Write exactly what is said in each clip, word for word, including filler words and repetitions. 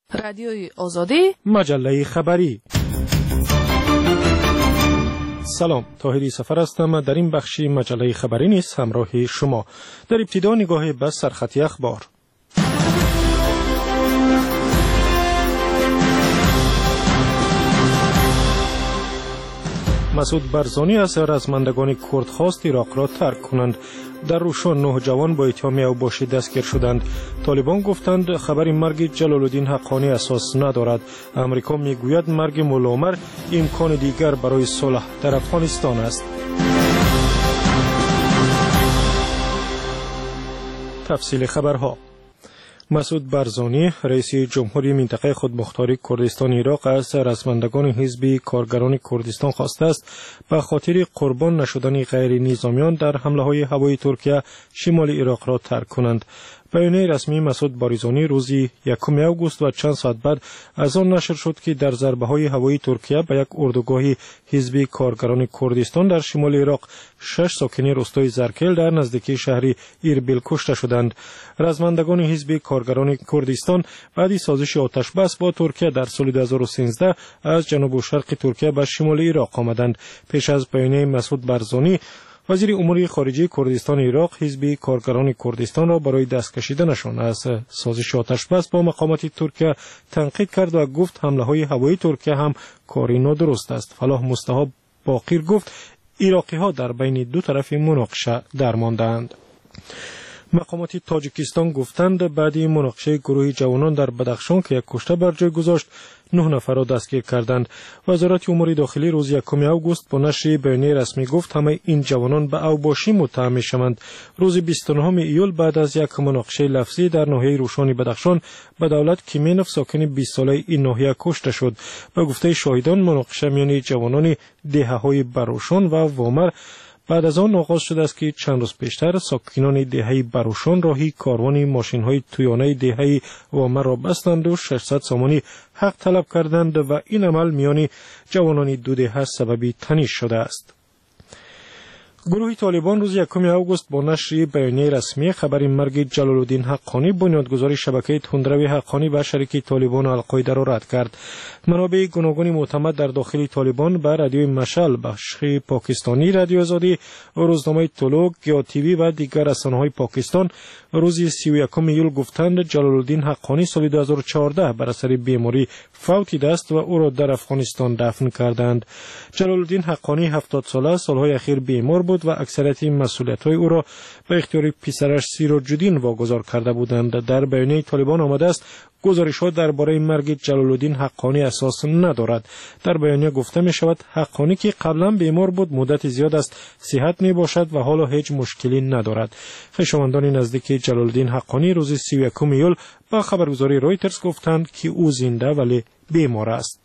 رادیوی آزادی، مجله خبری. سلام، طاهری سفر هستم. در این بخشی مجله خبری نیز همراه شما. در ابتدا نگاهی به سرخطی اخبار. مسعود برزانی از رزمندگان کرد خواست عراق را ترک کنند. در روشان نه جوان با اتهام اوباشی دستگیر شدند. طالبان گفتند خبر مرگ جلال الدین حقانی اساس ندارد. امریکا میگوید مرگ مولا عمر امکان دیگر برای صلح در افغانستان است. تفصیل خبرها. مسعود برزانی رئیس جمهوری منطقه خودمختاری کردستان عراق از رزمندگان حزب کارگران کردستان خواسته است به خاطر قربان نشدن غیر نظامیان در حمله های هوایی ترکیه شمال عراق را ترک کنند. بیانیه رسمی مسعود برزانی روزی یکم اوگوست و چند ساعت بعد از آن نشر شد که در ضربه های هوایی ترکیه به یک اردوگاه حزب کارگران کردستان در شمال عراق شش ساکن روستای زرکل در نزدیکی شهر اربیل کشته شدند. رزمندگان حزب کارگران کردستان بعد از سازش آتش بس با ترکیه در سال دو هزار و سیزده از جنوب و شرق ترکیه به شمال عراق آمدند. پیش از بیانیه مسعود برزانی، وزیر امور خارجه کردستان عراق حزب کارگران کردستان را برای دست کشیدنشان از سازش آتش بس با مقامات ترکیه تنقید کرد و گفت حمله های هوایی ترکیه هم کاری نادرست است. فلاح مستحاب باقر گفت عراقی ها در بین دو طرف مناقشه درماندند. مقامات تاجیکستان گفتند بعد مناقشه گروه جوانان در بدخشان که یک کشته بر جای گذاشت، نه نفر را دستگیر کردند. وزارت امور داخلی روز یکم اوگوست با نشر بیانیه رسمی گفت همه این جوانان به اوباشی متهم می‌شوند. روز بیست و نهم ایول بعد از یک مناقشه لفظی در ناحیه روشان بدخشان به دولت کیمینوف ساکن بیست ساله این ناحیه کشته شد. به گفته شاهدان مناقشه میان جوانان دهه‌های بروشان و وامر بعد از آن آغاز شده است که چند روز پیشتر ساکنان دهه بروشان راهی کاروان ماشین‌های تویانه دهه وامر را بستند و ششصد سامانی حق طلب کردند و این عمل میان جوانان دو دهه سببی تنش شده است. گروه طالبان روز یکم اوگوست با نشر بیانیه رسمی خبر مرگ جلال الدین حقانی بنیانگذار شبکه تندروی حقانی و شریک طالبان القاعده را رد کرد. منابع گوناگون معتمد در داخل طالبان به رادیوی مشعل، بخش پاکستانی رادیو آزادی، روزنامه طلوع، گیا تیوی و دیگر رسانه‌های پاکستان روز سی و یکم ایول گفتند جلال الدین حقانی سال دو هزار و چهارده بر اثر بیماری فوت است و او را در افغانستان دفن کردند. جلال الدین حقانی هفتاد ساله سالهای اخیر بیمار بود و اکثریت مسئولیت‌های او را به اختیار پسرش سیراج‌الدین واگذار کرده بودند. در بیانیه طالبان آمده است گزارش‌ها درباره مرگ جلال الدین حقانی اساس ندارد. در بیانیه گفته می شود حقانی که قبلا بیمار بود مدت زیاد است صحت می باشد و حالا هیچ مشکلی ندارد. خویشاوندان نزدیک جلال الدین حقانی روز سی و یکم ایول با خبرگزاری رویترز گفتند که او زنده ولی بیمار است.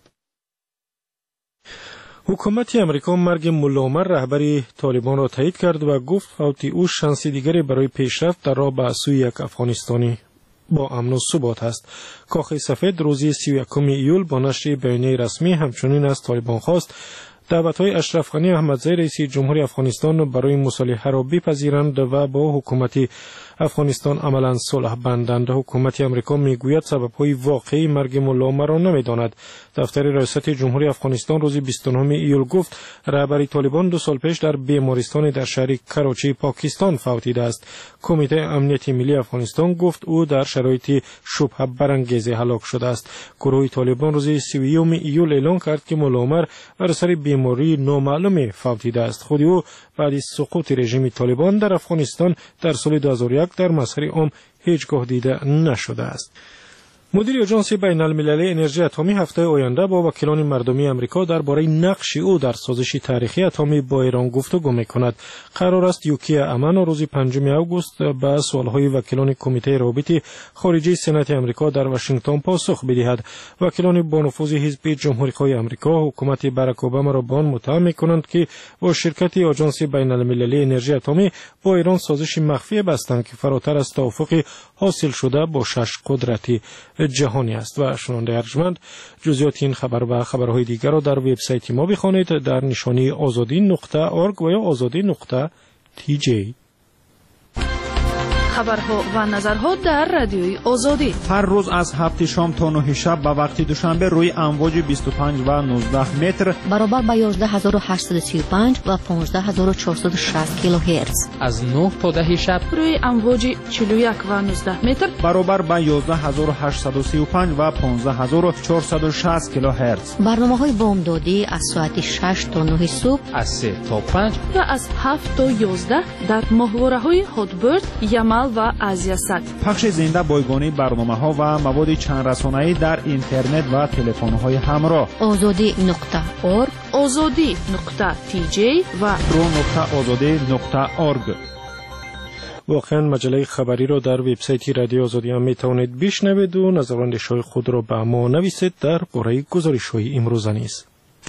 حکومت امریکا مرگ مولا عمر رهبر طالبان را تایید کرد و گفت فوت او شانس دیگری برای پیشرفت در راه به سوی یک افغانستانی با امن و ثبات است. کاخ سفید روز سی و یکم ایول با نشر بیانیه رسمی همچنین از طالبان خواست دعوت‌های اشرف غنی احمدزی رئیس جمهوری افغانستان برای مصالحه را بپذیرند و با حکومت افغانستان عملاً صلح بندند. حکومت امریکا میگوید سبب‌های واقعی مرگ مولا عمر را نمی‌داند. دفتر ریاست جمهوری افغانستان روز بیست و نهم ایول گفت رهبر طالبان دو سال پیش در بیمارستان در شهر کراچی پاکستان فوتیده است. کمیته امنیت ملی افغانستان گفت او در شرایط شبهه برانگیز هلاک شده است. گروه طالبان روز سی و یکم ایول اعلام کرد که مولا عمر بر اثر بیماری نامعلوم فوتیده است. خود او بعد از سقوط رژیم طالبان در افغانستان در سال دو هزار و یک در مسیر عام هیچگاه دیده نشده است. مدیر آژانس بین المللی انرژی اتمی هفته آینده با وکیلان مردمی امریکا درباره نقش او در سازش تاریخی اتمی با ایران گفتگو می‌کند. قرار است یوکی امن روز پنجم اوگوست به سوال‌های وکیلان کمیته روابط خارجی سنات امریکا در واشنگتن پاسخ بدهد. وکیلان با نفوذ حزب جمهوری‌خواه امریکا حکومت باراک اوباما را به آن متهم می‌کنند که با شرکت آژانس بین المللی انرژی اتمی با ایران سازش مخفی بستند که فراتر از توافق حاصل شده با شش قدرت جهانی است. و شنونده ارجمند جزئیات این خبر و خبرهای دیگر را در وبسایت ما بخوانید در نشانی آزادی نقطه اورگ و یا آزادی نقطه تی جی. خبرها و نظرها در رادیوی آزادی. هر روز از هفت شام تا نه شب به وقت دوشنبه روی امواج بیست و پنج و نوزده متر برابر با یازده هزار و هشتصد و سی و پنج و پانزده هزار و چهارصد و شصت کیلوهرتز. از نه تا ده شب روی امواج چهل و یک و نوزده متر برابر با یازده هزار و هشتصد و سی و پنج و پانزده هزار و چهارصد و شصت کیلوهرتز. برنامه‌های بامدادی از ساعت شش تا نه صبح، از سه تا پنج و از هفت تا یازده در ماهواره‌های هاتبرد، یمل و آزیاسات. پخش زنده بایگانی برنامه‌ها و مواد چند رسانه‌ای در اینترنت و تلفن‌های همراه. آزادی نقطه اورگ، آزادی نقطه تی جی و رو نقطه آزادی نقطه اورگ. واقعا مجله خبری را در وبسایت رادیو آزادی هم میتوانید بشنوید و نظراندیش‌های خود را به ما نویسید در باره گزارش‌های امروز نیز.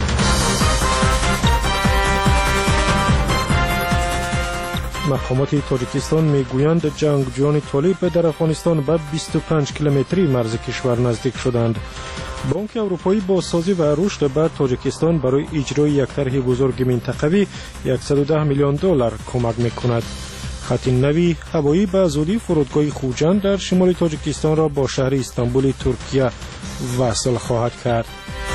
مقامات تاجیکستان میگویند جنگجویان طالب در افغانستان به بیست و پنج کیلومتری مرز کشور نزدیک شدند. بانک اروپایی بازسازی و رشد به تاجیکستان برای اجرای یک طرح بزرگ منطقوی صد و ده میلیون دلار کمک میکند. خط نوی هوایی به زودی فرودگاه خوجند در شمال تاجیکستان را با شهر استانبول ترکیه وصل خواهد کرد.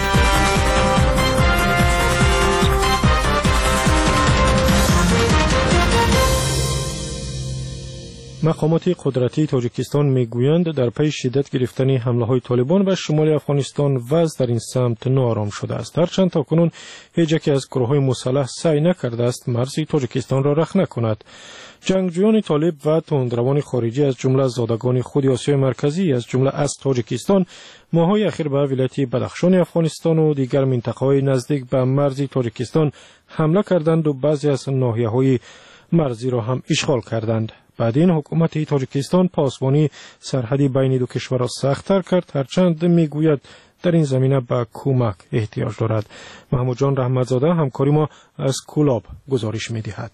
مقامات قدرتی تاجیکستان میگویند در پی شدت گرفتن حمله‌های طالبان به شمال افغانستان وضع در این سمت ناآرام شده است. هرچند تاکنون هیچ یک از گروه‌های مسلح سعی نکرده است مرز تاجیکستان را رخنه کند. جنگجویان طالب و تندروان خارجی از جمله زادگان خود آسیای مرکزی از جمله از تاجیکستان ماه‌های اخیر به ولایت بدخشان افغانستان و دیگر منطقه‌های نزدیک به مرز تاجیکستان حمله کردند و بعضی از ناحیه‌های مرزی را هم اشغال کردند. بعد این حکومت تاجیکستان پاسبانی سرحدی بین دو کشور را سخت‌تر کرد، هرچند میگوید در این زمینه به کمک احتیاج دارد. محمود جان رحمتزاده همکاری ما از کولاب گزارش می‌دهد.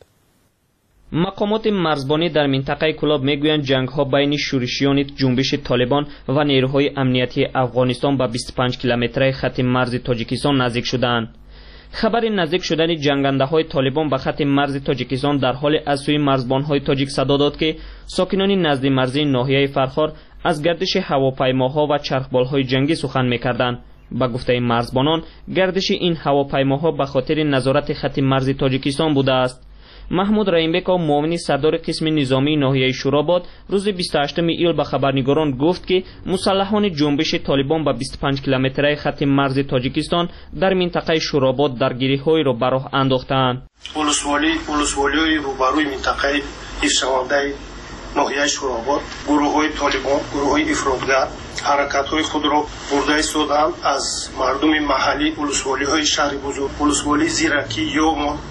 مقامات مرزبانی در منطقه کولاب میگویند جنگ‌ها بین شورشیان جنبش طالبان و نیروهای امنیتی افغانستان به بیست و پنج کیلومتری خط مرز تاجیکستان نزدیک شدند. خبر نزدیک شدن جنگنده‌های طالبان به خط مرز تاجیکستان در حال از سوی مرزبان‌های تاجیک صدا داد که ساکنان نزد مرزی ناحیه فرخار از گردش هواپیماها و چرخبال‌های جنگی سخن می‌کردند. با گفته مرزبانان گردش این هواپیماها به خاطر نظارت خط مرز تاجیکستان بوده است. محمود رحیمبک معاون سردار قسم نظامی ناحیه شوراباد روز بیست و هشتم ایول به خبرنگاران گفت که مسلحان جنبش طالبان با بیست و پنج کیلومتری خط مرز تاجیکستان در منطقه شوراباد درگیری‌های را به راه انداختند. ولسوالی ولسوالی روبروی منطقه ایشوانده ناحیه شوراباد گروه‌های طالبان، گروه‌های افراطگر حرکت‌های خود را برده ایستادند. از مردم محلی ولسوالی‌های شهر بزرگ، ولسوالی زیرکی یا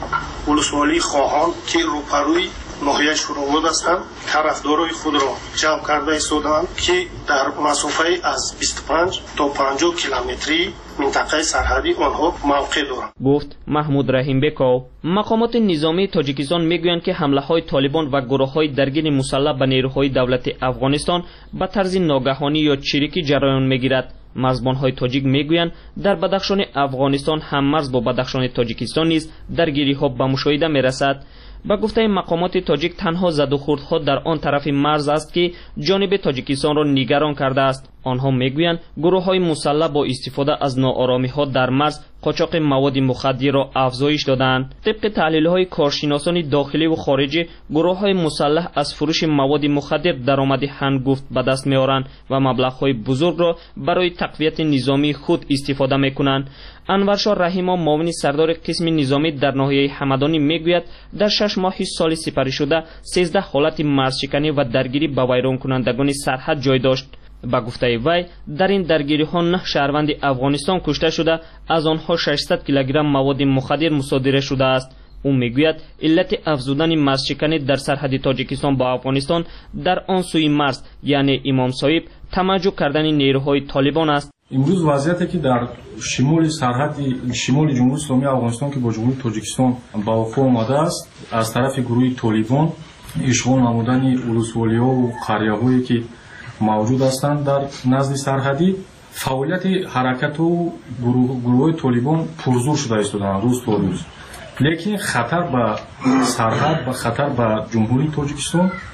ولسوالی خواهان که روبروی ناحیه شوراباد هستند طرفدارای خود را جمع کرده ایستادند که در مسافه از بیست و پنج تا پنجاه کیلومتری منطقه سرحدی آنها موقع دارند. گفت محمود رحیمبکو. مقامات نظامی تاجیکستان میگویند که حمله‌های طالبان و گروه‌های درگیر مسلح به نیروهای دولت افغانستان به طرز ناگهانی یا چریکی جریان میگیرد. مرزبان‌های تاجیک میگویند در بدخشان افغانستان هم مرز با بدخشان تاجیکستان نیز درگیری‌ها به مشاهده میرسد. با گفته مقامات تاجیک تنها زد و خوردها در آن طرف مرز است که جانب تاجیکستان را نگران کرده است. آنها میگویند گروه‌های مسلح با استفاده از ناآرامی‌ها در مرز قاچاق مواد مخدر را افزایش دادند. طبق تحلیل‌های کارشناسان داخلی و خارجی گروه‌های مسلح از فروش مواد مخدر درآمد هنگفت به دست می‌آورند و مبلغ‌های بزرگ را برای تقویت نظامی خود استفاده می‌کنند. انورشاه رحیما معاون سردار قسم نظامی در ناحیه همدانی میگوید در شش ماه سال سپری شده سیزده حالت مرزشکنی و درگیری با ویران کنندگان سرحد جای داشت. با گفته وی در این درگیری ها نه شهروند افغانستان کشته شده، از آنها ششصد کیلوگرم مواد مخدر مصادره شده است. او میگوید علت افزودن مرزشکنی در سرحد تاجیکستان با افغانستان در آن سوی مرز یعنی امام صاحب تمجع کردن نیروهای طالبان است. امروز وضعیتی که در شمال سرحد شمال جمهوری اسلامی افغانستان که با جمهوری تاجیکستان با وقوع آمده است از طرف گروه طالبان اشغال نمودن ولسوالی‌ها و قریه‌هایی که موجود هستند در نزد سرحدی فعالیت حرکت و گروه گروه طالبان پرزور شده است روز تا روز، لیکن خطر به سرحد و خطر به جمهوری تاجیکستان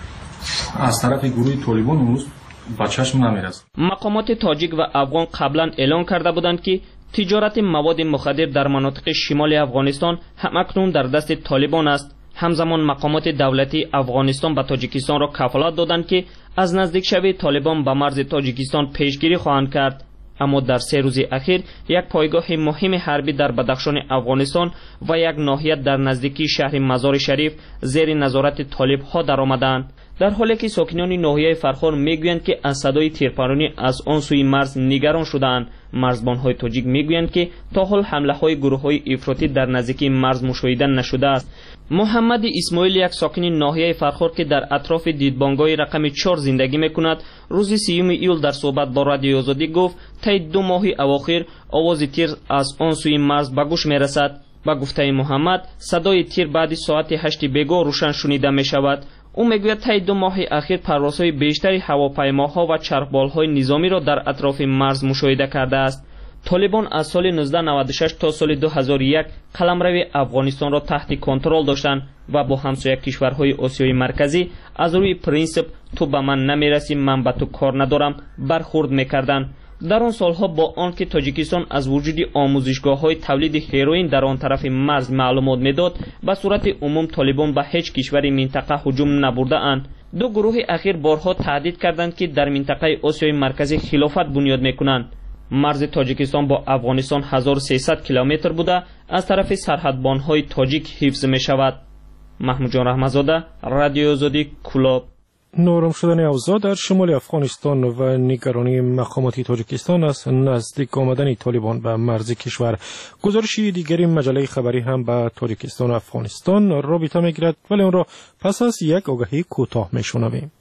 از طرف گروه طالبان امروز به چشم نمی‌رسد. مقامات تاجیک و افغان قبلا اعلان کرده بودند که تجارت مواد مخدر در مناطق شمال افغانستان همکنون در دست طالبان است. همزمان مقامات دولتی افغانستان به تاجیکستان را کفالت دادند که از نزدیک شوی طالبان به مرز تاجیکستان پیشگیری خواهند کرد. اما در سه روز اخیر یک پایگاه مهم حربی در بدخشان افغانستان و یک ناحیه در نزدیکی شهر مزار شریف زیر نظارت طالب ها درآمدند، در حالی که ساکنان ناحیه فرخار میگویند که از صدای تیرپرانی از آن سوی مرز نگران شدند. مرزبانهای تاجیک میگویند که تا حال حمله های گروه های افراطی در نزدیکی مرز مشاهده نشده است. محمد اسماعیل، یک ساکن ناحیه فرخار که در اطراف دیدبانگاه رقم چهار زندگی میکند، روز سیوم ایول در صحبت با رادیو آزادی گفت طی دو ماه اواخر آواز تیر از آن سوی مرز به گوش میرسد. با گفته محمد، صدای تیر بعد ساعت هشت بگاه روشن شنیده می شود. او میگوید طی دو ماه اخیر پروازهای بیشتری هواپیماها و چرخبالهای نظامی را در اطراف مرز مشاهده کرده است. طالبان از سال نوزده نود و شش تا سال دو هزار و یک قلمرو افغانستان را تحت کنترل داشتند و با همسایه کشورهای آسیای مرکزی از روی پرینسیپ تو به من نمیرسی من به تو کار ندارم برخورد میکردند. در آن سالها با آنکه تاجیکستان از وجود آموزشگاه‌های تولید هیروئین در آن طرف مرز معلومات میداد، به صورت عموم طالبان به هیچ کشور منطقه هجوم نبرده اند. دو گروه اخیر بارها تهدید کردند که در منطقه آسیای مرکزی خلافت بنیاد میکنند. مرز تاجیکستان با افغانستان هزار و سیصد کیلومتر بوده از طرف سرحدبان‌های تاجیک حفظ می شود. محمود جان رحمتزاده، رادیو آزادی، کلاب. نرم شدن اوضاع در شمال افغانستان و نگرانی مقامات تاجیکستان از نزدیک آمدن طالبان به مرز کشور. گزارش دیگری مجله خبری هم به تاجیکستان و افغانستان رابطه میگیرد، ولی اون را پس از یک آگهی کوتاه میشنویم.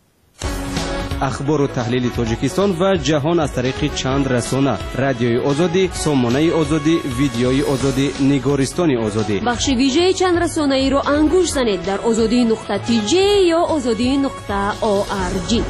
اخبار و تحلیل تاجیکستان و جهان از طریق چند رسانه: رادیوی آزادی، سامانه آزادی، ویدیوی آزادی، نگارستان آزادی. بخش ویژه چند رسانه ای را انگوش زنید در آزادی نقطه تی جی یا آزادی نقطه او آر جی.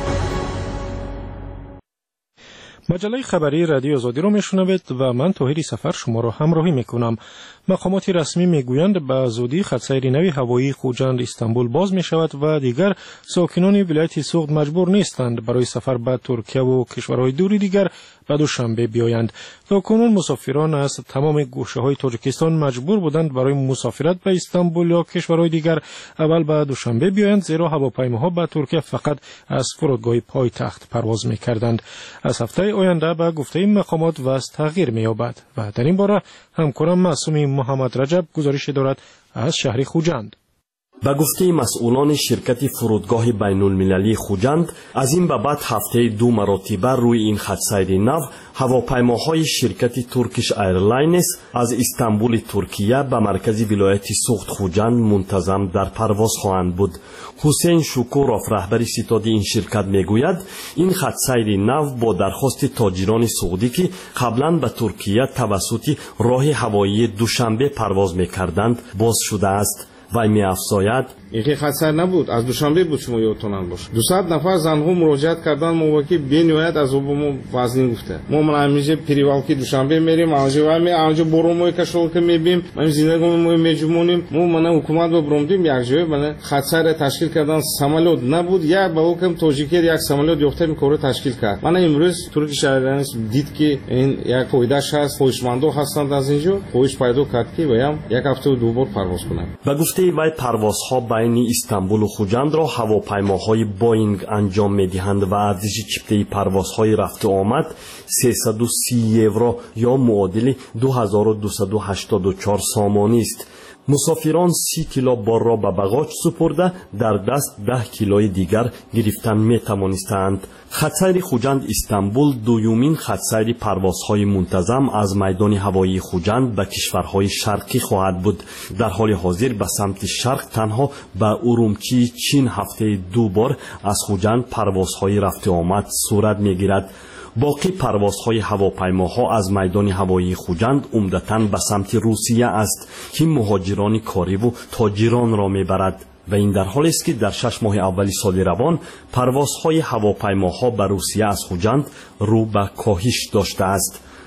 مجله خبری رادیو آزادی را میشنوید و من طاهری سفر شما را همراهی میکنم. مقامات رسمی میگویند به زودی خطسیر نوی هوایی خوجند استانبول باز می شود و دیگر ساکنان ولایت سوغد مجبور نیستند برای سفر به ترکیه و کشورهای دوری دیگر به دوشنبه بیایند. تاکنون مسافران از تمام گوشه های تاجیکستان مجبور بودند برای مسافرت به استانبول یا کشورهای دیگر اول به دوشنبه بیایند، زیرا هواپیماها به ترکیه فقط از فرودگاه پایتخت پرواز میکردند. از هفته آینده به گفته مقامات وضع تغییر می‌یابد و در این باره همکارم معصوم محمد رجب گزارش دارد از شهر خوجند. به گفته مسئولان شرکت فرودگاه بین المللی خوجند، از این به بعد هفته دو مرتبه روی این خط سیر نو هواپیماهای شرکت ترکیش ایرلاینز از استانبول ترکیه به مرکز ولایت سوغد خوجند منتظم در پرواز خواهند بود. حسین شکورов رهبر ستاد این شرکت میگوید این خط سیر نو با درخواست تاجران سعودی که قبلا به ترکیه توسط راه هوایی دوشنبه پرواز میکردند باز شده است. وی می افزاید این که خطر نبود، از دوشنبه بود شما یادتون باشه. دویست نفر زنها مراجعت کردن ما که بنوید از ما وزن گفته ما من همیشه پریوالکی دوشنبه میریم آنجا و می آنجا بروموی کشول که میبیم ما زندگی ما میجمونیم ما من حکومت رو برومدیم یک جای من خطر تشکیل کردن سمالود نبود یا با حکم تاجیکی یک سمالود یافته میکره تشکیل کرد. من امروز ترکیش ایرلاینز دید که این یک فایدهش هست، خوشمندو هستند از اینجا خوش پیدا کرد که بیام یک هفته و دو بار پرواز کنم. به گفته وی پروازها بین استانبول و خوجند را هواپیماهای بوینگ انجام می‌دهند و ارزش چیپته پروازهای رفت و آمد سیصد و سی یورو یا معادل دو هزار و دویست و هشتاد و چهار سامانی است. مسافران سی کیلو بار را به بغاج سپرده در دست ده کیلوی دیگر گرفتن می توانستند. خطسیر خوجند استانبول دویمین خطسیر پروازهای منتظم از میدان هوایی خوجند به کشورهای شرقی خواهد بود. در حال حاضر به سمت شرق تنها به ارومچی چین هفته دو بار از خوجند پروازهای رفت آمد صورت می گیرد. باقی پروازهای هواپیماها از میدان هوایی خوجند عمدتاً به سمت روسیه است که مهاجران کاری و تاجران را میبرد و این در حالی است که در شش ماه اولی سال روان پروازهای هواپیماها به روسیه از خوجند رو به کاهش داشته است.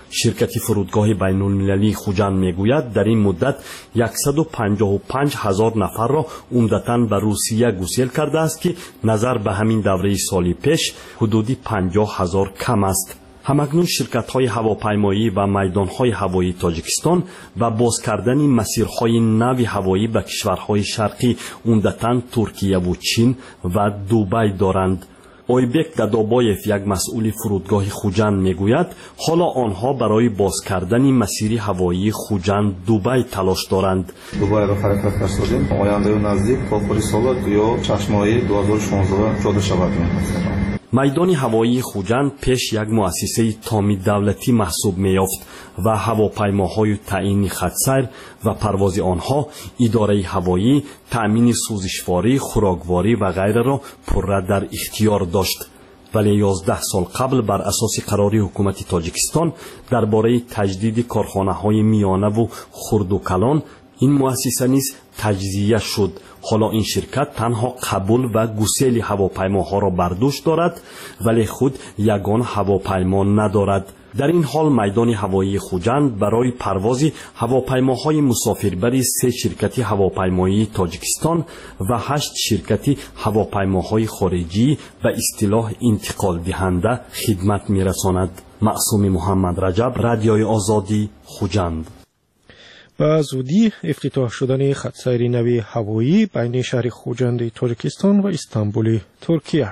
شرکت فرودگاه بین المللی خوجند میگوید در این مدت صد و پنجاه و پنج هزار نفر را عمدتاً به روسیه گسیل کرده است که نظر به همین دوره سالی پیش حدودی پنجاه هزار کم است. همکنون شرکت‌های هواپیمایی و میدان‌های هوایی تاجیکستان و باز کردن مسیرهای نو هوایی به کشورهای شرقی عمدتاً ترکیه و چین و دوبای دارند. اویبک دادابایف یک مسئول فرودگاه خوجند میگوید حالا آنها برای باز کردن مسیر هوایی خوجند دوبای تلاش دارند. دوبای را حرکت فرستادیم. آینده نزدیک تا آخر سال یا شش ماه دو هزار و شانزده پیاده شود. میدان هوایی خوجند پیش یک مؤسسه تامی دولتی محسوب می‌یافت و هواپیماهای تعیین خط سیر و پرواز آنها، اداره هوایی، تأمین سوزشواری، خوراکواری و غیره را پرره در اختیار داشت. ولی یازده سال قبل بر اساس قراری حکومت تاجیکستان درباره تجدید کارخانه‌های میانه و خرد و کلان این مؤسسه نیز تجزیه شد. حالا این شرکت تنها قبول و گسیل هواپیماها را بر دوش دارد ولی خود یگان هواپیما ندارد. در این حال میدان هوایی خوجند برای پرواز هواپیماهای مسافربری سه شرکت هواپیمایی تاجیکستان و هشت شرکت هواپیماهای خارجی به اصطلاح انتقال دهنده خدمت می‌رساند. معصوم محمد رجب، رادیوی آزادی، خوجند. با زودی افتتاح شدن خط سیر نوی هوایی بین شهر خوجند تاجیکستان و استانبول ترکیه.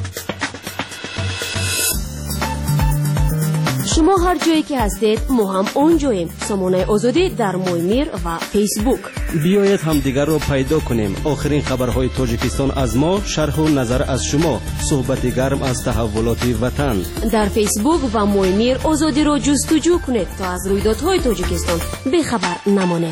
شما هر جایی که هستید ما هم اونجاییم. سامانه آزادی در مویمیر و فیسبوک. بیایید همدیگر را پیدا کنیم. آخرین خبرهای تاجیکستان از ما، شرح و نظر از شما، صحبت گرم از تحولات وطن. در فیسبوک و مویمیر آزادی را جستجو کنید تا از رویدادهای تاجیکستان بخبر نمانید.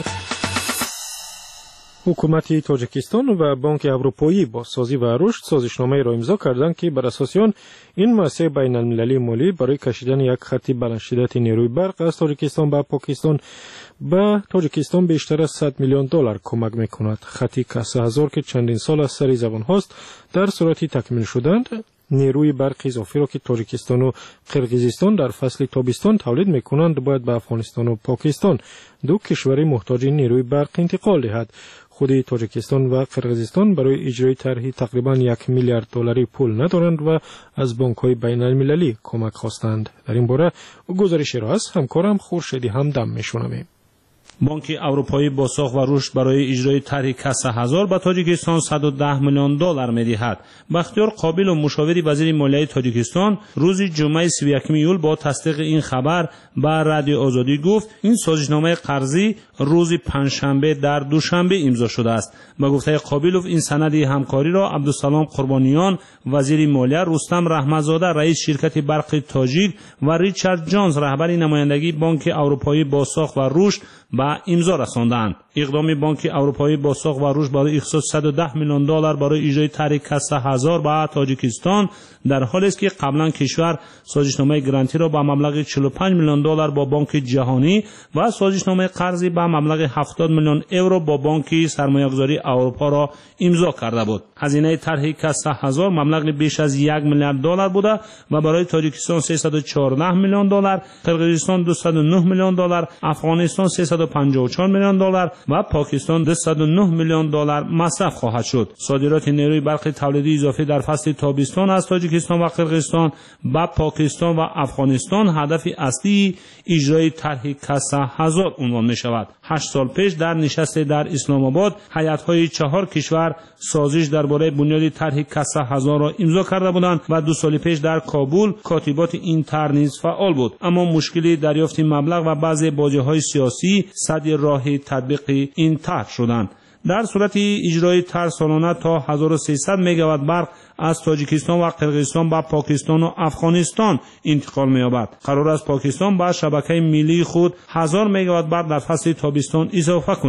حکومت تاجیکستان و بانک اروپایی با سازی و رشد سازشنامه را امضا کردند که بر اساس آن این مؤسسه بین المللی مالی برای کشیدن یک خط بلند شدت نیروی برق از تاجیکستان به پاکستان به تاجیکستان بیشتر از صد میلیون دلار کمک میکند. خطی کسه هزار که چندین سال از سر زبان هاست در صورت تکمیل شدند نیروی برق اضافی را که تاجیکستان و قرقیزستان در فصل تابستان تولید میکنند باید به افغانستان و پاکستان دو کشور محتاج نیروی برق انتقال دهد. خود تاجیکستان و قرقیزستان برای اجرای طرحی تقریبا یک میلیارد دلاری پول ندارند و از بانک‌های بین المللی کمک خواستند. در این باره گزارشی را از همکارم خورشیدی همدم میشنویم. بانک اروپایی با ساخت و رشد برای اجرای طرح کسه هزار به تاجیکستان صد و ده میلیون دلار می‌دهد. بختیار قابل و مشاور وزیر مالیه تاجیکستان روز جمعه سی و یکم ایول با تصدیق این خبر به رادیو آزادی گفت این سازشنامه قرضی روز پنجشنبه در دوشنبه امضا شده است. با گفته قابلوف این سند همکاری را عبدالسلام قربانیان وزیر مالیه، رستم رحمت‌زاده رئیس شرکت برق تاجیک و ریچارد جانز رهبر نمایندگی بانک اروپایی با ساخت و رشد به امضا رساندند. اقدام بانک اروپایی با ساخت و رشد برای اختصاص صد و ده میلیون دلار برای اجرای طرح کسه هزار به تاجیکستان در حالی است که قبلا کشور سازشنامه گرانتی را با مبلغ چهل و پنج میلیون دلار با بانک جهانی و سازشنامه قرضی با مبلغ هفتاد میلیون یورو با بانک سرمایه‌گذاری اروپا را امضا کرده بود. هزینه طرح کسه هزار مبلغ بیش از یک میلیارد دلار بوده و برای تاجیکستان سیصد و چهارده میلیون دلار، قرقیزستان دویست و نه میلیون دلار، افغانستان سیصد و پنجاه و چهار میلیون دلار و پاکستان دویست و نه میلیون دلار مصرف خواهد شد. صادرات نیروی برق تولیدی اضافی در فصل تابستان از تاجیکستان و قرقیزستان به پاکستان و افغانستان هدف اصلی اجرای طرح کسه هزار عنوان می شود. هشت سال پیش در نشست در اسلام آباد هیئت‌های چهار کشور سازش درباره بنیاد طرح کسه هزار را امضا کرده بودند و دو سال پیش در کابل کاتبات این طرح نیز فعال بود، اما مشکلی دریافت مبلغ و بعضی باجه‌های سیاسی سد راه تطبیق این طرح شدند. در صورت اجرای طرح سالانه تا هزار و سیصد مگاوات برق از تاجیکستان و قرقیزستان به پاکستان و افغانستان انتقال می‌یابد. قرار است پاکستان به شبکه ملی خود هزار مگاوات برق در فصل تابستان اضافه کند.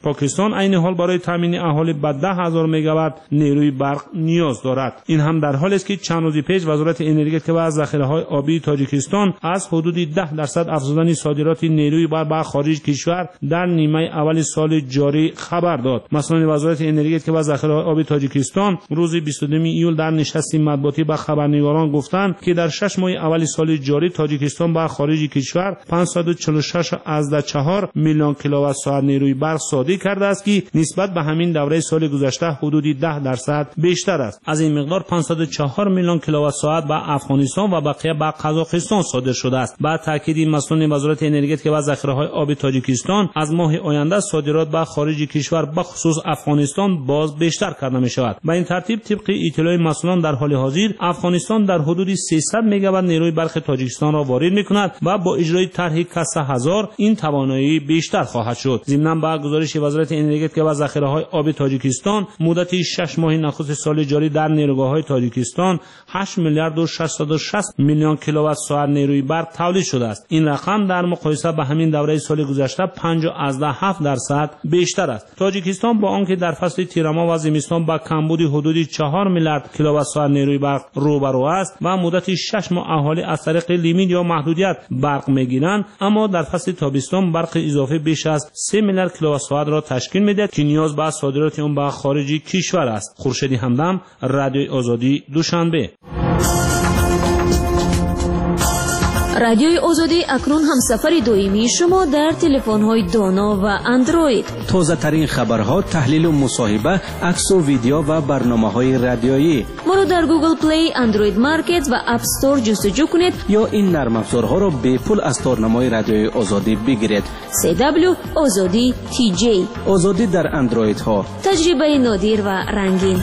پاکستان عین حال برای تامین اهالی به ده هزار مگاوات نیروی برق نیاز دارد. این هم در حالی است که چند روز پیش وزارت انرژی و ذخیره‌های آبی تاجیکستان از حدود ده درصد افزودن صادرات نیروی برق به خارج کشور در نیمه اول سال جاری خبر داد. مسئولان وزارت انرژی و ذخیره‌های آبی تاجیکستان روز بیست و دو ایول در نشستی مطبوعاتی به خبرنگاران گفتند که در شش ماه اول سال جاری تاجیکستان به خارج کشور پانصد و چهل و شش ازده چهار میلیون کیلووات ساعت نیروی برق صادر کرده است که نسبت به همین دوره سال گذشته حدود ده درصد بیشتر است. از این مقدار پانصد و چهار میلیون کیلووات ساعت به افغانستان و بقیه به قزاقستان صادر شده است. با تاکید مسئولان وزارت انرژی و ذخیره‌های آبی تاجیکستان از ماه آینده صادرات به خارج کشور به خصوص افغانستان باز بیشتر کرده می شود. به این ترتیب طبق اطلاع مسئولان در حال حاضر افغانستان در حدود سیصد مگاوات نیروی برق تاجیکستان را وارد می کند و با اجرای طرح کسا هزار این توانایی بیشتر خواهد شد. ضمناً با گزارش وزارت انرژی و ذخیره‌های آبی تاجیکستان مدت شش ماه نخست سال جاری در نیروگاه‌های تاجیکستان هشت میلیارد و شصت و شصت میلیون کیلووات ساعت نیروی برق تولید شده است. این رقم در مقایسه با همین دوره سال گذشته پنجاه ازده هفت درصد بیشتر است. تاجیکستان با آنکه در فصل تیرما و زمستان با کمبود حدود چهار میلیارد کیلووات ساعت نیروی برق روبرو است و مدت شش ماه اهالی از طریق لیمیت یا محدودیت برق میگیرند، اما در فصل تابستان برق اضافه بیش از سه میلیارد کیلووات ساعت را تشکیل می‌دهد که نیاز به صادرات آن به خارج کشور است. خورشید همدم، رادیوی آزادی، دوشنبه. رادیوی آزادی اکنون همسفر دائمی شما در تلفن‌های دانا و اندروید. تازه ترین خبرها، تحلیل و مصاحبه، عکس و ویدیو و برنامه‌های رادیویی. ما را در گوگل پلی، اندروید مارکت و اپ استور جستجو کنید یا این نرم افزارها را به پول از تارنمای رادیوی آزادی بگیرید. سی دبلیو آزادی تی جی. آزادی در اندروید ها. تجربه نادر و رنگین.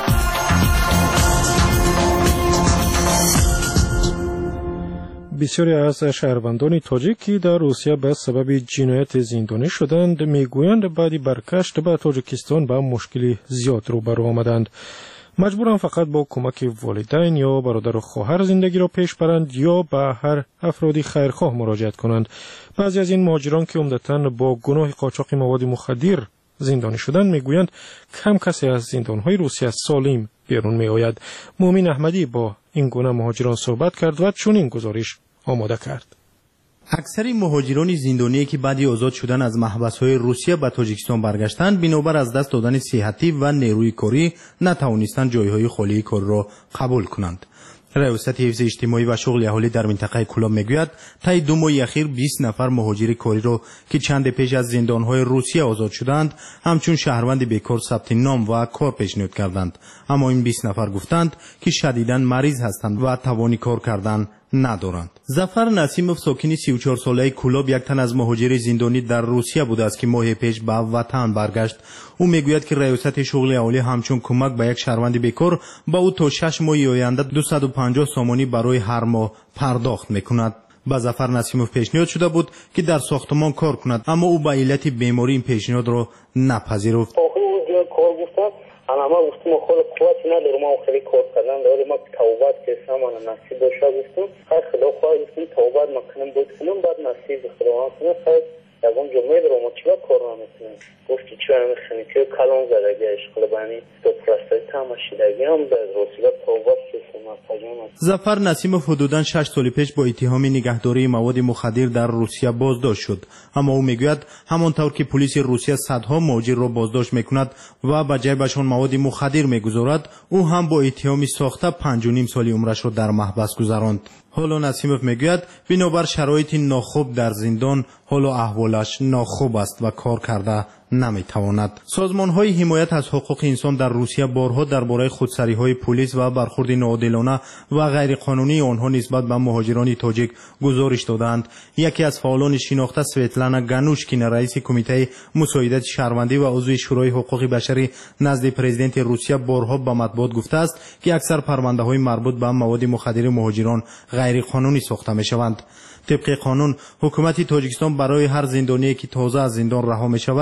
بسیاری از شهروندان تاجیک که در روسیه به سبب جنایت زندانی شدند میگویند بعد برگشت به تاجیکستان با مشکلی زیاد روبرو آمدند. مجبورند فقط با کمک والدین یا برادر و خواهر زندگی را پیش برند یا به هر افرادی خیرخواه مراجعت کنند. بعضی از این مهاجران که عمدتاً با گناه قاچاق مواد مخدر زندانی شدند میگویند کم کسی از زندانهای روسیه سالم بیرون می آید. مومن احمدی با این گونه مهاجران صحبت کرد و چنین گزارش آماده کرد. اکثر مهاجران زندانی که بعد آزاد شدن از محبس‌های روسیه به تاجیکستان برگشتند بنابر از دست دادن صحتی و نیروی کاری نتوانستند جایهای خالی کار را قبول کنند. ریاست حفظ اجتماعی و شغل اهالی در منطقه کولاب میگوید طی دو ماه اخیر بیست نفر مهاجر کاری را که چند پیش از زندانهای روسیه آزاد شدند همچون شهروند بیکار ثبت نام و کار پیشنهاد کردند، اما این بیست نفر گفتند که شدیداً مریض هستند و توانی کار کردن ندارند. ظفر نسیموف ساکن سی و چهار ساله کولاب یک تن از مهاجر زندانی در روسیه بوده است که ماه پیش به وطن برگشت. او میگوید که ریاست شغل اهالی همچون کمک به یک شهروند بیکار با او تا شش ماه آینده دویست و پنجاه سامانی برای هر ماه پرداخت میکند. با ظفر نسیموف پیشنهاد شده بود که در ساختمان کار کند، اما او به علت بیماری این پیشنهاد را نپذیرفت. اما ما گفتم خود قوتی ندارم، ما خیلی کار کردن دارم، ما توبت کردم، من نصیب باشه گفتم خیلی خدا خواهد گفتم توبت مکنم بود کنم بعد نصیب خدا کنم خیلی یکم جمعه دارم و چرا کار نمیکنم گفتی چرا نمیخونی که کلان زدگی عشق بانی دو پرستای تماشیدگی هم در روسیه توبت کردم. ظفر نسیموف حدوداً شش سال پیش با اتهام نگهداری مواد مخدر در روسیه بازداشت شد، اما او میگوید همانطور که پلیس روسیه صدها مهاجر را بازداشت میکند و به جیبشان مواد مخدر میگذارد، او هم با اتهام ساخته پنج و نیم سال عمرش را در محبس گذراند. حالا نسیموف میگوید بنابر شرایط ناخوب در زندان حالا احوالش ناخوب است و کار کرده نمیتواند. سازمان‌های حمایت از حقوق انسان در روسیه بارها درباره خودسری‌های پلیس و برخورد ناعادلانه و غیرقانونی آنها نسبت به مهاجران تاجیک گزارش دادند. یکی از فعالان شناخته سویتلانا گانوشکین رئیس کمیته مساعدت شهروندی و عضو شورای حقوق بشری نزد پرزیدنت روسیه بارها به مطبوعات گفته است که اکثر پرونده‌های مربوط به مواد مخدر مهاجران غیرقانونی ساخته می‌شوند. طبق قانون حکومت تاجیکستان برای هر زندانی که تازه از زندان رها می‌شود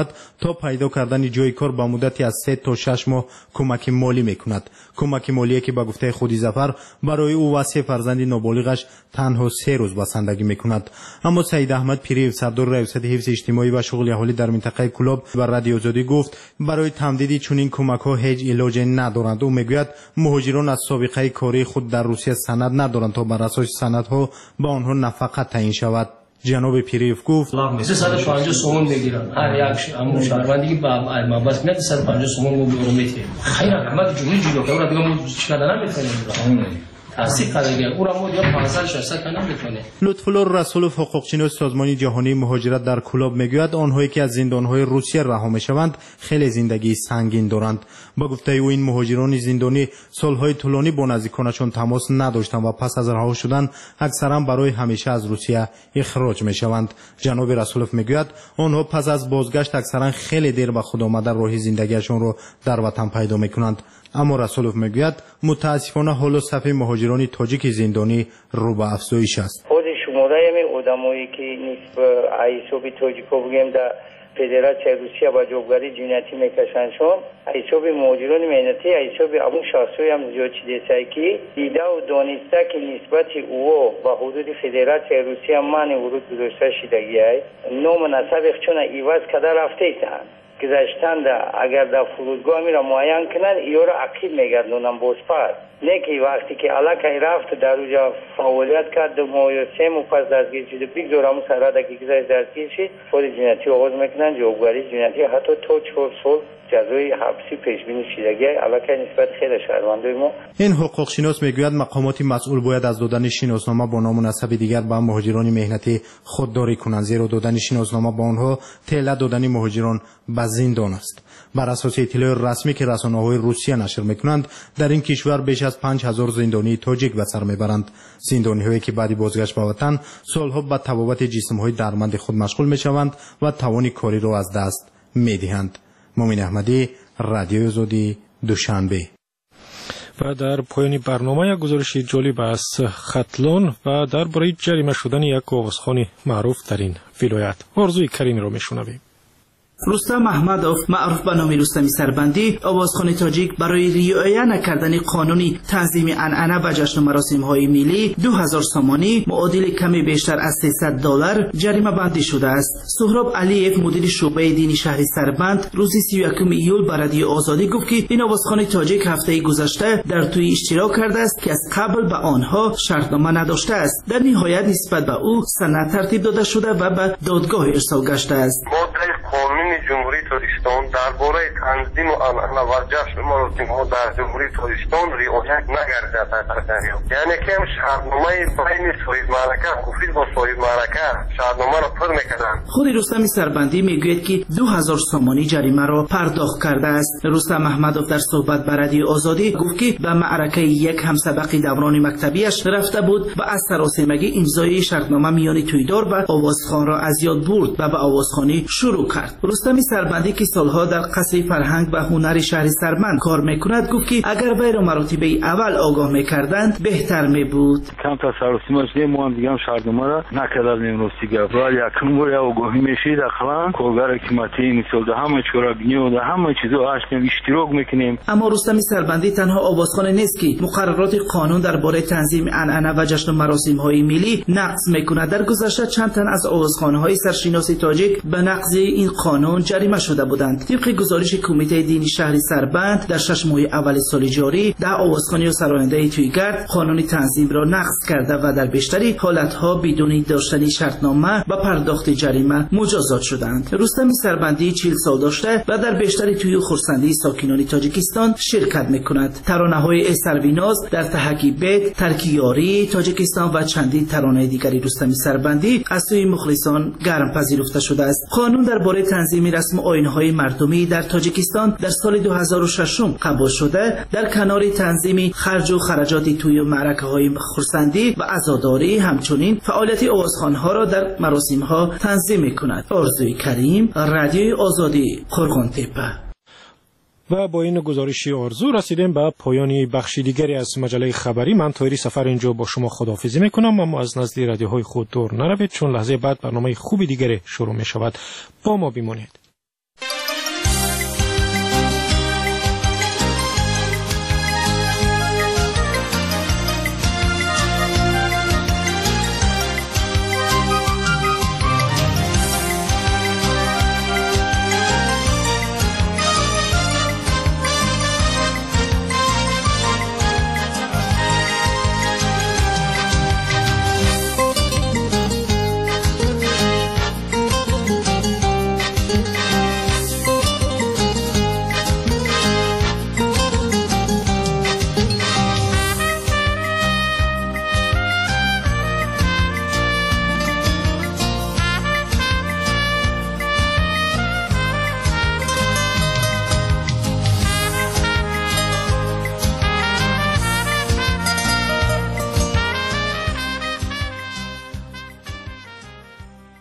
تا پیدا کردن جای کار با مدتی از سه تا شش ماه کمک مالی میکند. کمک مالی که با گفته خودی ظفر برای او و سه فرزند نابالغش تنها سه روز بسندگی میکند. اما سعید احمد پیری سردار ریاست حفظ اجتماعی و شغل اهالی در منطقه کلاب و رادیو آزادی گفت برای تمدید چنین کمک ها هیچ علاج ندارند. او میگوید مهاجران از سابقه کاری خود در روسیه سند ندارند تا بر اساس سندها به آنها نفقه تعیین شود. جناب پیریف گفت سیصد و پنجاه سومون میگیرن هر یک امور شهروندی که با مبلغ میاد سیصد و پنجاه سومون رو بیرون میتیم. خیر حکومت جمهوری جلو که اون دیگه ما چیکار نمیکنیم. تاسیق کردگی او را مود یا پانصد ششصد کنم میتونه. لطفالله رسولوف حقوقشناس سازمان جهانی مهاجرت در کلاب میگوید آنهایی که از زندانهای روسیه رها میشوند خیلی زندگی سنگین دارند. با گفته او این مهاجران زندانی سالهای طولانی با نزدیکانشان تماس نداشتند و پس از رها شدن اکثرا برای همیشه از روسیه اخراج میشوند. جناب رسولوف میگوید آنها پس از بازگشت اکثرا خیلی دیر به خود آمده راه زندگیشان را در وطن پیدا میکنند. اما رسولوف میگوید متاسفانه حال صفحه مهاجران تاجیک زندانی رو به افزایش است. خود شماره می آدمایی که نیست به حساب تاجیکا بگیم در فدراسیون روسیه و جوبگری جنایتی میکشنشون حساب مهاجران مهنتی حساب همون شخصی هم زیاد چیده که دیده و دانسته که نسبت او و حدود فدراسیون روسیه من ورود گذاشته شدگی است نام نسب چون ایواز کده رفته ایتن گذشتن اگر در فرودگاه میره معین کنن ایو را عقیب میگردونن بازپس نه که وقتی که علاقه رفت در اونجا فعالیت کرد و سه ماه پس دستگیر شده بگذار همون سرحد که گذشت دستگیر شد خود جنایتی آغاز میکنن جوابگاری جنایتی حتی تا چهار سال جزای حبسی پیش بینی شدگی علاقه نسبت خیلی شهروندای ما. این حقوق شناس میگوید مقامات مسئول باید از دادن شناسنامه با نام و نسب دیگر به مهاجران مهنتی خودداری کنند زیرا دادن شناسنامه با آنها تعلق دادن مهاجران به زندان است. بر اساس اطلاع رسمی که رسانه‌های روسیه نشر میکنند در این کشور بیش از پنج هزار زندانی تاجیک به سر میبرند. زندانی‌هایی که بعد بازگشت به وطن سالها به تبابت جسم‌های درمند خود مشغول میشوند و توان کاری را از دست میدهند. مومن احمدی، رادیو آزادی، دوشنبه. و در پایان برنامه یک گزارش جالب از ختلان و درباره جریمه شدن یک آوازخوان معروف در این ولایت. آرزوی کریمی را میشنویم. رستم احمدوف معروف به نام رستمی سربندی آوازخوان تاجیک برای رعایت نکردن قانونی تنظیم عنعنه و جشن و مراسم‌های ملی دو هزار سامانی معادل کمی بیشتر از سیصد دلار جریمه بندی شده است. سهراب علیف مدیر شعبه دینی شهر سربند روز سی و یکم ایول به رادیو آزادی گفت که این آوازخوان تاجیک هفته گذشته در توی اشتراک کرده است که از قبل به آنها شرطنامه نداشته است. در نهایت نسبت به او سند ترتیب داده شده و به دادگاه ارسال گشته است. قانون جمهوری تاجیکستان درباره تنظیم و عنعنه و جشن و مراسم‌ها در جمهوری تاجیکستان رعایت نگردد در جریان. یعنی که شرطنامه بین صاحب معرکه خفیز با صاحب معرکه شرطنامه را پر می‌کنند. خود رستم سربندی میگوید که دو هزار سامانی جریمه را پرداخت کرده است. رستم احمدوف در صحبت با رادیو آزادی گفت که به معرکه یک همسبق دوران مکتبیش رفته بود و از سراسیمگی امضای شرطنامه میان تویدار و آوازخوان را از یاد برد و به آوازخوانی شروع کرد. رستمی سربندی که سالها در قصر فرهنگ و هنر شهر سربند کار میکند گفت که اگر وی را مراتب اول آگاه میکردند بهتر میبود. کم تصرفی ماشین ما هم دیگه هم شرطنامه را نکردیم روستی گفت ولی یکم بر آگاهی میشید اخلاق کارگر حکومتی مثل ده همه چورا بینی و ده همه چیزو اشتیم اشتراک میکنیم. اما رستمی سربندی تنها آوازخوان نیست که مقررات قانون درباره تنظیم عنعنه و جشن و مراسم های ملی نقض میکند. در گذشته چند تن از آوازخوان‌های سرشناسی تاجیک به نقض این قانون جریمه شده بودند. طبق گزارش کمیته دینی شهر سربند در شش ماه اول سال جاری ده آوازخوانی و سراینده تویگرد قانون تنظیم را نقض کرده و در بیشتری حالتها بدون داشتن شرطنامه و پرداخت جریمه مجازات شدند. رستم سربندی چهل سال داشته و در بیشتری توی خرسندی ساکنان تاجیکستان شرکت میکند. ترانه‌های سرویناز در تحکی بیت، ترکیاری تاجیکستان و چندین ترانه دیگری رستم سربندی از سوی مخلصان گرم پذیرفته شده است. قانون درباره تنظیم رسم آیین‌های مردمی در تاجیکستان در سال دو هزار و شش قبول شده. در کنار تنظیم خرج و خراجات توی معرکه‌های خرسندی و عزاداری همچنین فعالیت آوازخوان‌ها را در مراسم‌ها تنظیم می‌کند. آرزوی کریم، رادیو آزادی، قرغن‌تپه. و با این گزارش آرزو رسیدیم به پایان بخش دیگری از مجله خبری. من طاهری سفر اینجا با شما خداحافظی میکنم، اما از نزد رادیوهای خود دور نروید چون لحظه بعد برنامه خوبی دیگری شروع می شود. با ما بمانید.